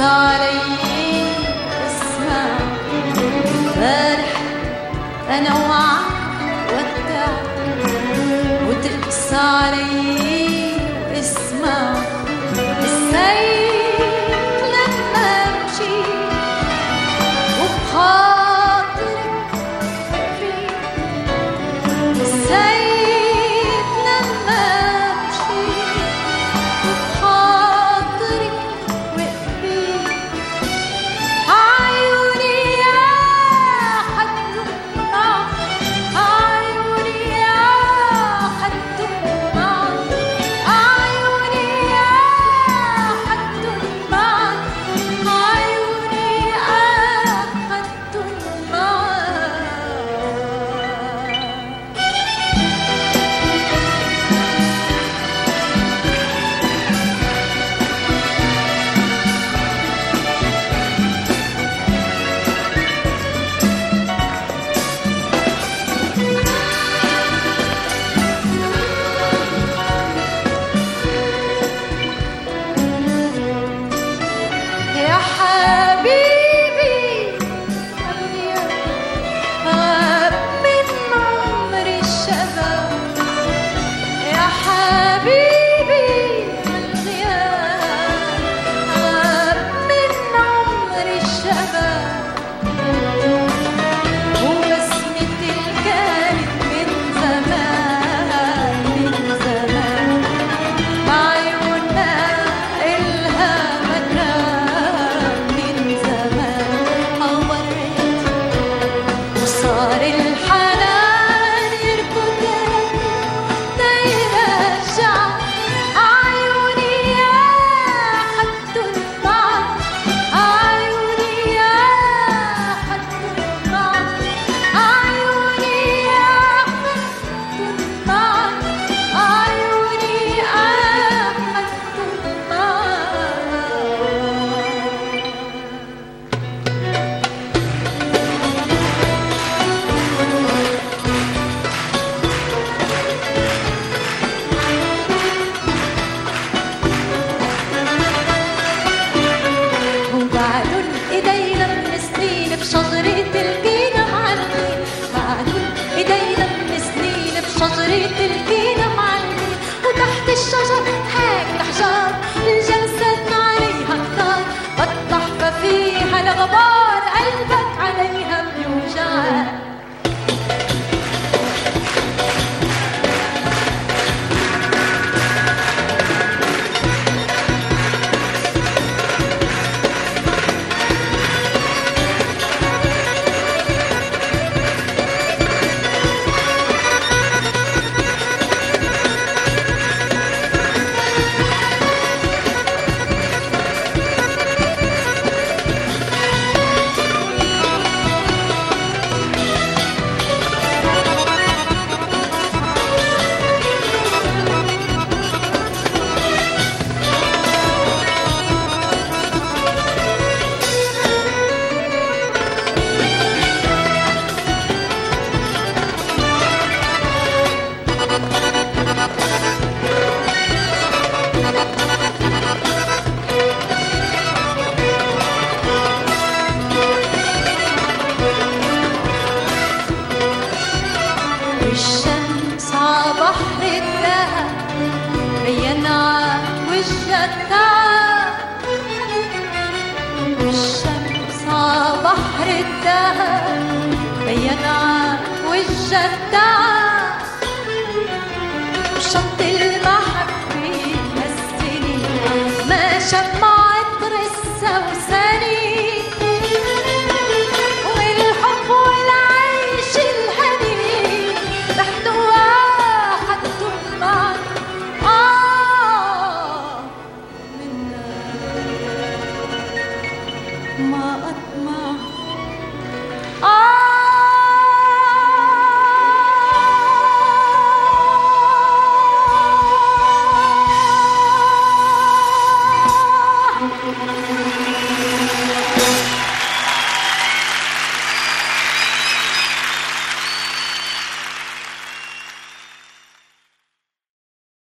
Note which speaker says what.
Speaker 1: علي اسمع امبارح انا وعدك ودعك وتقسى علي واسمع السيف لما امشي وبخاطرك فيه السيف لما امشي وبخاطرك وقفي عيوني يا حدو معك عيوني يا حدو معك عيوني يا حدو معك عيوني يا حدو معك يا حبيبي أبيض غاب من عمر الشباب يا حبيبي الغياب غاب من عمر الشباب وبسمتي كانت من زمان من زمان بعيوننا إلها مكان من زمان وريت وصار الحنان يركض يرجع عيوني يا حدو معك عيوني يا حدو معك عيوني يا حدو معك عيوني يا حدو معك وبعدن ايدينا من سنين بشجرة الجينا معلقين بعدن ايدينا من سنين بشجرة الجينا معلقين وتحت الشجر هاك الاحجار الجلساتنا عليها كتار بتضحى فيها الغبار قلبك عليها بيوجعك والشمس ع بحر الدهب بين ع وجها التعب والشمس ع بحر الدهب بين ع وجها التعب وشط المحبة هالسنين ما شمع عطر السوسنين والحب والعيش الهني رحتوا حدوا معك منا ما